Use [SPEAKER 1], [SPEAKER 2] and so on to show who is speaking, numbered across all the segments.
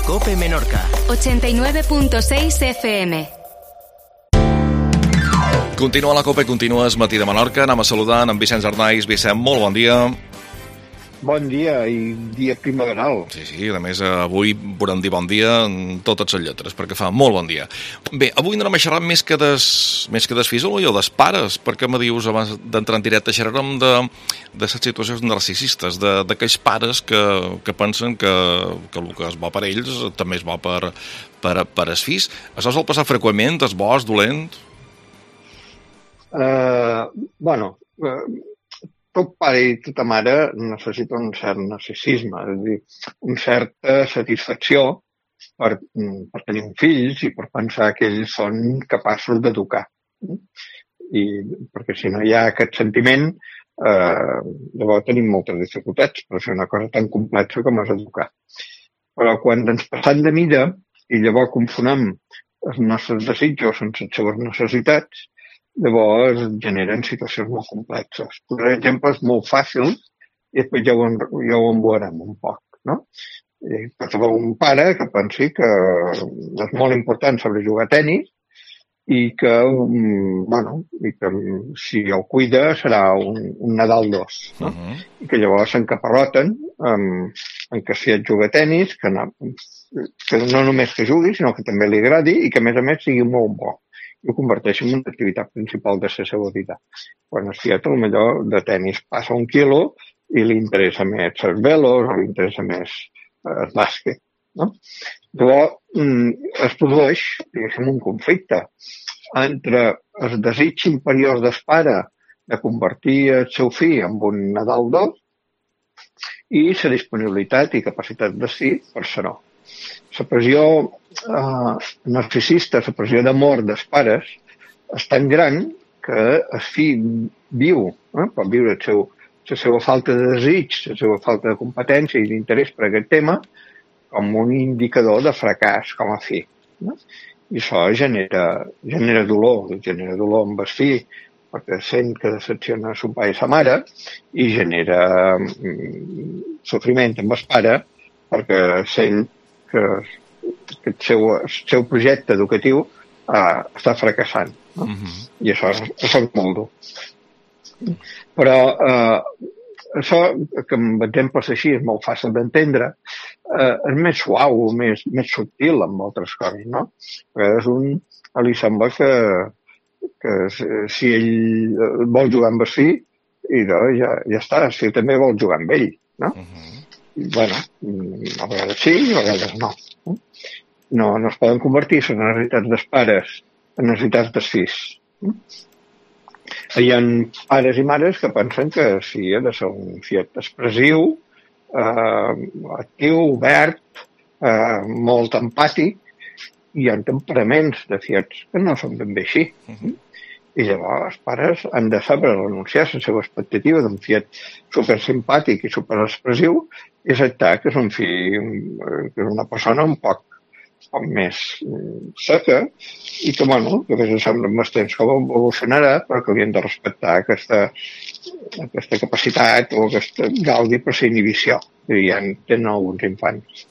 [SPEAKER 1] COPE Menorca.
[SPEAKER 2] 89.6 FM.
[SPEAKER 3] Continua la COPE, continua el matí de Menorca. Anem a saludar en Vicenç Arnaiz. Vicent, molt bon dia.
[SPEAKER 4] Bon dia i dia primaveral.
[SPEAKER 3] Sí, a més avui podem dir bon dia en totes les lletres, perquè fa molt bon dia. Bé, avui anem a xerrar més que des fills o des pares, perquè me dius abans d'entrar en directe, xerrarem de les situacions narcisistes, d'aquells pares que pensen que el que és bo per ells també és bo per els fills. Això sol passar freqüentment, és bo, és dolent?
[SPEAKER 4] Tot pare i tota mare necessita un cert narcisisme, és a dir, una certa satisfacció per tenir fills i per pensar que ells són capaços d'educar. I perquè si no hi ha aquest sentiment, llavors tenim moltes dificultats per fer una cosa tan complexa com és educar. Però quan ens passem de mida i llavors confonem els nostres desitjos amb les seves necessitats, llavors generen situacions molt complexes. Per exemple, és molt fàcil, i després ja ho envoarem un poc, no? Pot haver un pare que pensi que és molt important saber jugar a tenis i que si el cuida serà un Nadal 2, no? I que llavors s'encaparroten en que si et juga a tenis, que no només que jugui, sinó que també li agradi i que, a més, sigui molt bo. I ho converteix en una activitat principal de la seva vida. Quan es fiat, potser de tenis passa 1 quilo i li interessa més els velos o li interessa més el bàsquet. No? Llavors es produeix, diguéssim, un conflicte entre el desig imperiós del pare de convertir el seu fill en un Nadal 2 i la disponibilitat i capacitat de sí per ser-ho. La pressió narcisista, la pressió d'amor dels pares és tan gran que el fill pot viure la seva falta de desig, la seva falta de competència i d'interès per aquest tema com un indicador de fracàs com a fill. No? I això genera dolor amb el fill perquè sent que decepciona son pare i sa mare i genera sofriment amb el pare perquè sent que el seu projecte educatiu està fracassant. No? I això és molt dur. Però això, que amb exemples així és molt fàcil d'entendre, és més suau, més subtil amb altres coses, no? Li sembla que si ell vol jugar amb el fill, ja està, el fill també vol jugar amb ell, no? A vegades sí i a vegades no. No es poden convertir les necessitats dels pares en necessitats dels fills. Hi ha pares i mares que pensen que sí, ha de ser un fiet expressiu, actiu, obert, molt empàtic, i hi ha temperaments de fiets que no són ben bé així. I llavors els pares han de saber renunciar a la seva expectativa d'un fiet supersimpàtic i superexpressiu i acceptar que és un fill, que és una persona un poc més seca i que, que a vegades sembla amb el temps com evolucionarà, però que haurien de respectar aquesta capacitat o aquest gaudi per la inhibició que ja tenen alguns infants.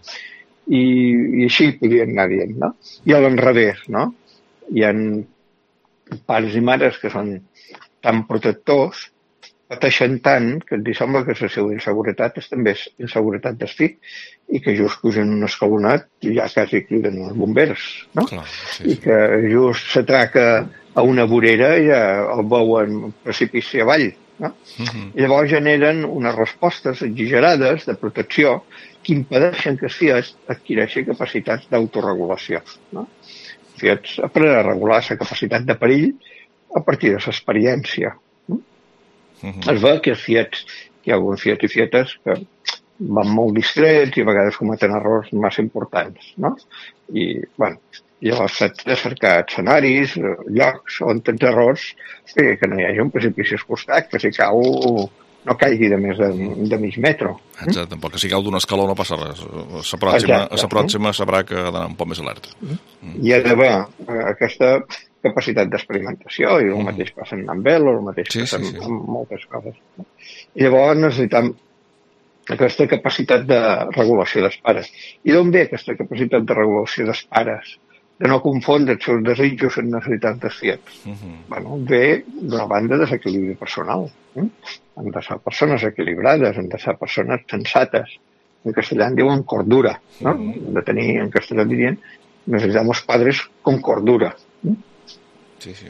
[SPEAKER 4] I així podríem anar dient, no? I a l'enrevés, no? Hi ha pares i mares que són tan protectors, pateixen tant que els sembla que la seva inseguretat és també inseguretat del fill i que just pugen un escalonat i ja quasi criden els bombers, no?
[SPEAKER 3] Clar, sí.
[SPEAKER 4] I que just s'atraca a una vorera i ja el veuen precipici avall, no? I llavors generen unes respostes exagerades de protecció que impedeixen que els fills adquireixin capacitats d'autoregulació, no? Els fills aprenen a regular la capacitat de perill a partir de l'experiència. Es veu que hi ha alguns fiets i fietes que van molt distrets i a vegades cometen errors massa importants, no? I, llavors s'ha de cercar escenaris, llocs on tens errors que no hi hagi un precipici al costat, que si cau no caigui de més de mig metro.
[SPEAKER 3] Exacte, tampoc que si cau d'un escaló no passa res. La pròxima sabrà que ha d'anar un poc més alerta.
[SPEAKER 4] Hi ha d'haver aquesta capacitat d'experimentació i el mateix passa amb velo, el mateix passa amb moltes coses. I llavors necessitem aquesta capacitat de regulació dels pares. I d'on ve aquesta capacitat de regulació dels pares? De no confondre els seus desitjos amb necessitats dels fills. Bueno, ve d'una banda desequilibri personal. Han de ser persones equilibrades, han de ser persones sensates. En castellà en diuen cordura. No? Han de tenir, en castellà dirien, necesitamos padres con cordura.
[SPEAKER 3] Sí, sí.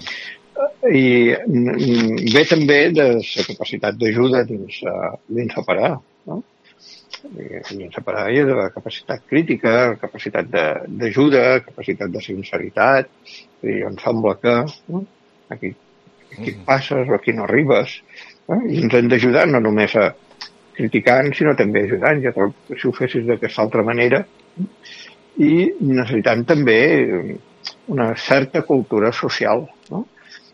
[SPEAKER 4] I ve també de la capacitat d'ajuda dins separar, no? Dins separar i de la capacitat crítica, capacitat d'ajuda, capacitat de sinceritat, i em sembla que aquí passes o aquí no arribes, i ens hem d'ajudar no només a criticant, sinó també ajudant, ja que si ho fessis d'aquesta altra manera, i necessitant també una certa cultura social, no?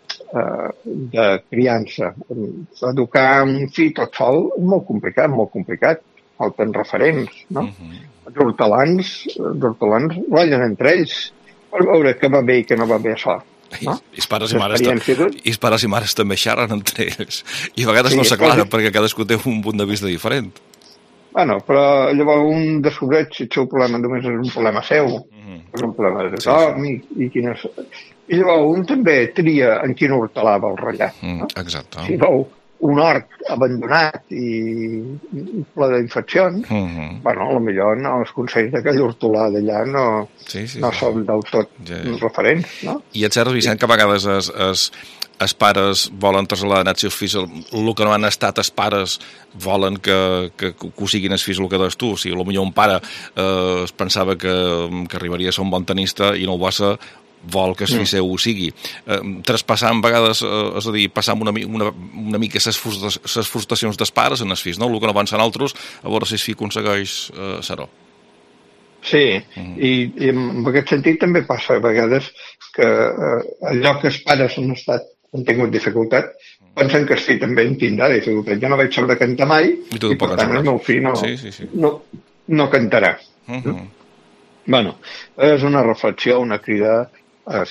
[SPEAKER 4] De criança. Educar un fill tot sol és molt complicat. Falten referents, no? Els hortelans ballen entre ells per veure què va bé i què no va bé a sort. No?
[SPEAKER 3] I els pares i mares també xerren entre ells. I a vegades no s'aclaren perquè cadascú té un punt de vista diferent.
[SPEAKER 4] Bueno, però llavors un descobreix si el seu problema només és un problema seu, és un problema de tothom, i llavors un també tria en quin hortelà vol ratllar.
[SPEAKER 3] Exacte.
[SPEAKER 4] Si veu un hort abandonat i ple d'infeccions, bueno, potser no, els consells d'aquell hortolà d'allà no són del tot referents, no?
[SPEAKER 3] I et cert, Vicent, que a vegades els pares volen traslladar als seus fills el que no han estat els pares volen que ho siguin els fills el que des tu. O sigui, potser un pare es pensava que arribaria a ser un bon tenista i no ho va ser, vol que el fill seu ho sigui. Traspassant a vegades, és a dir, passar una mica les frustracions dels pares en els fills, no? El que no van ser altres, a veure si el fill aconsegueix ser-ho.
[SPEAKER 4] Sí, i en aquest sentit també passa a vegades que allò que els pares han tingut dificultat, pensen que el fill també en tindrà dificultat. Jo no vaig saber cantar mai i per tant el meu fill no cantarà. Bueno, és una reflexió, una crida a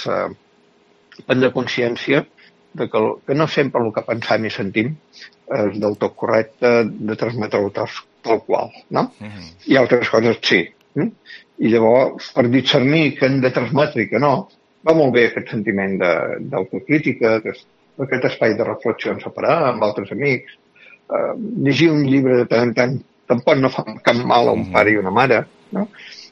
[SPEAKER 4] prendre consciència que no sempre el que pensam i sentim és del tot correcte de transmetre-ho tal qual, no? I altres coses sí. I llavors, per discernir què hem de transmetre i què no, va molt bé aquest sentiment d'autocrítica, aquest espai de reflexió en separar amb altres amics. Llegir un llibre de tant en tant tampoc no fa cap mal a un pare i una mare, no?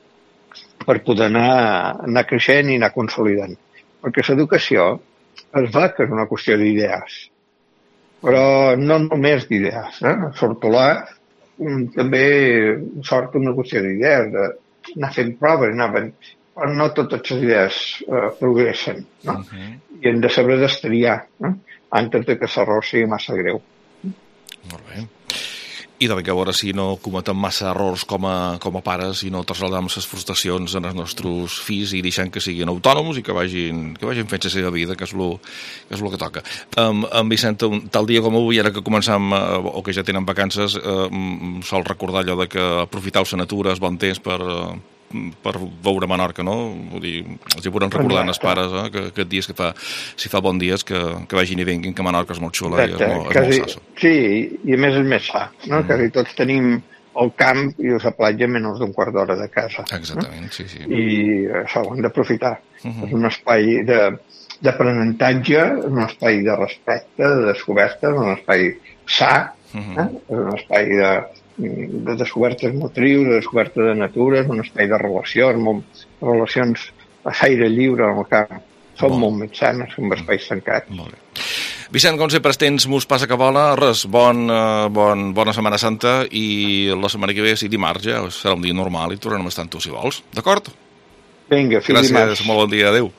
[SPEAKER 4] Per poder anar creixent i anar consolidant. Perquè l'educació es va que és una qüestió d'idees, però no només d'idees. L'hortolà també sort una qüestió d'idees, d'anar fent proves, però no totes les idees progressen, no? I hem de saber destriar antes que l'error sigui massa greu.
[SPEAKER 3] Molt bé. I de que a veure si no cometem massa errors com a pares i no traslladem les frustracions en els nostres fills i deixant que siguin autònoms i que vagin fent la seva vida, que és el que toca. En Vicent, tal dia com avui, ara que començam o que ja tenen vacances, sol recordar allò de que aprofiteu la natura, és bon temps per veure Menorca, no? Vull dir, els hi podran recordar als pares que aquests dies si fa bon dies que vagin i vinguin, que Menorca és molt xula i és molt sassa.
[SPEAKER 4] Sí, i a més és més sa, no? Quasi tots tenim el camp i la platja menys d'un quart d'hora de casa.
[SPEAKER 3] Exactament, sí.
[SPEAKER 4] I això ho hem d'aprofitar. És un espai d'aprenentatge, és un espai de respecte, de descoberta, és un espai sa, és un espai de descobertes motrius, de descoberta de natura, és un espai de relacions a l'aire lliure en el camp. Són molt més sanes que un espai tancat.
[SPEAKER 3] Molt bé. Vicent, com sempre, temps mos passa que vola. Res, bona Setmana Santa i la setmana que ve, si dimarts, ja serà un dia normal i tornarem a estar amb tu, si vols. D'acord?
[SPEAKER 4] Vinga, fins dimarts.
[SPEAKER 3] Gràcies, molt bon dia, adéu.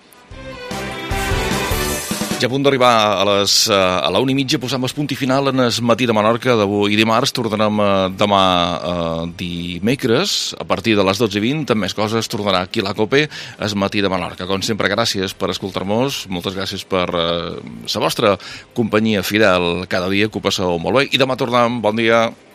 [SPEAKER 3] Ja a punt d'arribar a la 1:30, posam el punt i final en el matí de Menorca d'avui dimarts. Tornarem demà dimecres, a partir de les 12:20, amb més coses, tornarà aquí la COPE, el matí de Menorca. Com sempre, gràcies per escoltar-nos, moltes gràcies per la vostra companyia fidel cada dia, que ho passeu molt bé, i demà tornem. Bon dia.